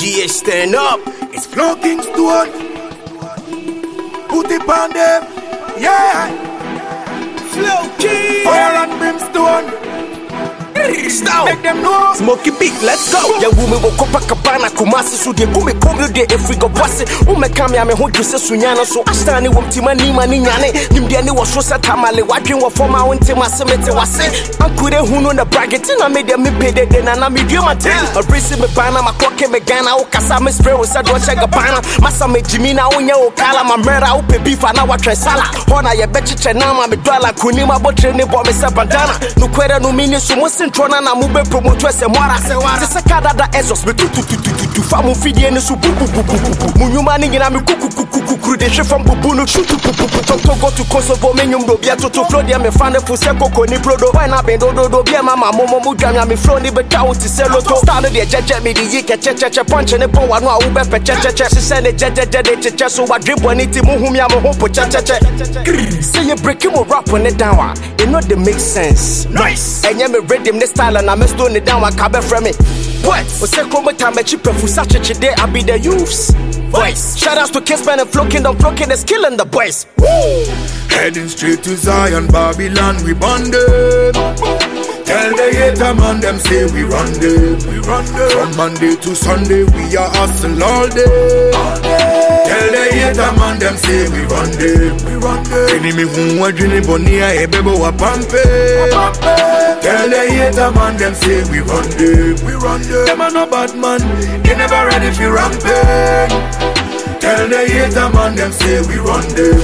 GH stand up. It's Flow Kingston. Put it on them. Yeah. Flow King. Fire and brimstone. Stop. Make them know. Smoky beat, let's go. Ya woman will Copacabana, Kumasi, so they come de if we go bossy. Umekami, I'm a who you say Sunyana, so I stand in Timani, Manini, Nimdiani was so satamale, watching what for my own Timasimete was saying. I couldn't who know the bracket, and I made them pay the then and I made you my tail. A brace me banana, my cock and Megana, Okasame spray was a dodge Gabana, Masame Jimina, Unya, Okala, my mera, Upe beef, and our Tresala. Hona, ya betcha Chanama, Medala, Kunima, Botrene, Bomisa Bandana, no quera no mini, so most Trona na mube promoto ese mwara se kada ezos me tu fa mu fidie ne so bubu munyuma ni ngina me kuku de hwe fam bubu no shutu to go to Kosovo menyum do bia to flow dia me fan for se koko ni prodo why na bendo do bia mama momo mu dwan me flow ni beta wo ti se loto style de jeje me di yike cheche punch ne pon wano a wo be pe cheche se se ne jeje de cheche so wa dribble ni ti mu hum ya mo ho po cheche say you break him rap on it down it not dey make sense Nice. Enye me rhythm ne style and I'm stone it down, I can't from it. What? We say come time me cheap for such a day. I be the youths voice. Shout outs to Kissman and Flow Kingdom, Flow King is killing the boys. Woo! Heading straight to Zion, Babylon, we bonded. Tell the hater man them say we run them. From Monday to Sunday we are hustle all day. Tell the hater man them say we run them. Enemy who want dream bonia ebebo wa pampe. Tell the hater man them say we run them. Them are no bad man, they never ready for ramping. Tell the hater man them say we run them.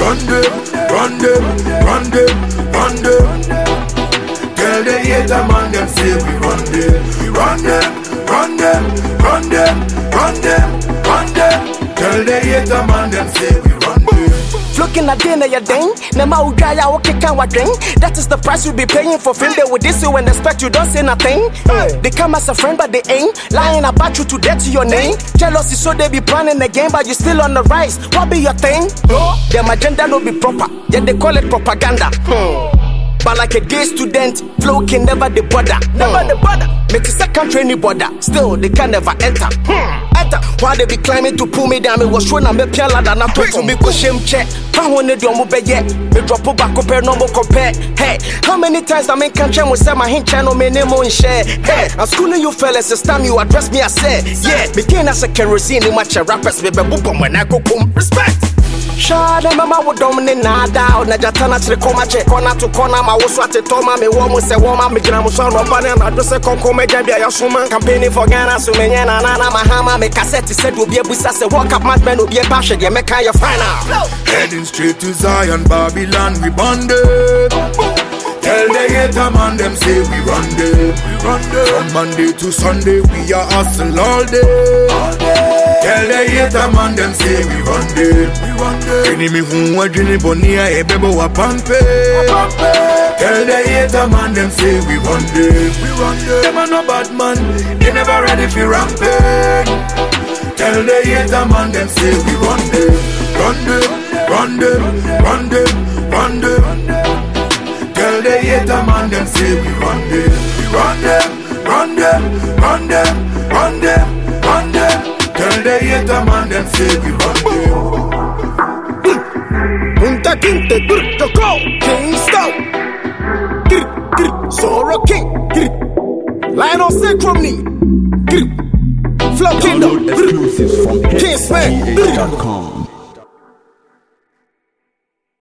Tell the hater man them say we run them. Tell the hater man them say we run them. Looking at dinner, your ding. Nema Ugaya, okay, can what drink? That is the price you'll be paying for film. They will diss you and expect you don't say nothing. They come as a friend, but they ain't lying about you to death to your name. Jealousy, so they be planning the game, but you still on the rise. What be your thing? Their agenda no be proper, yet they call it propaganda. But like a gay student, Flow can never the border. Never the border. Make a second training border. Still, they can never enter. Enter. While they be climbing to pull me down, it was showing a me pian ladder. Not to me go shame check. Found one of them yet. Me drop back compare, no more compare. Hey, how many times I make country will say my hint channel, my name on share. Hey, I'm schooling you fellas, it's time you address me, I said. Yeah, became as a kerosene in my rappers, baby, boom, when I go boom. Respect. Shada mama wo domine na da na jatana chire koma che corner to corner ma wo so atetoma me wo mo se wo ma me gina mo so no pa na do se konko me gya bia ya soma campaign for Ghana so me nya na mahama me cassette said obi abusa se walk up match man obi e pa hwe de me kan ya final. Heading straight to Zion, Babylon, we bonded. Tell the hater man them say we run them. From Monday to Sunday we are hustle all day. Tell the hater man them say we run them. Enemy who want dream bonia ebebo wa pampe. Tell the hater man them say we run them. Them are no bad man, they never ready for ramping. Tell the hater man them say we run them. Tell the hater man them say we run them. Tell the hater man them say we run them. Punta Quinte, Turco, Kingston, Soro King, Lionel Synchrony, Flow Kingdom, Download exclusives from Kissman. GH.com.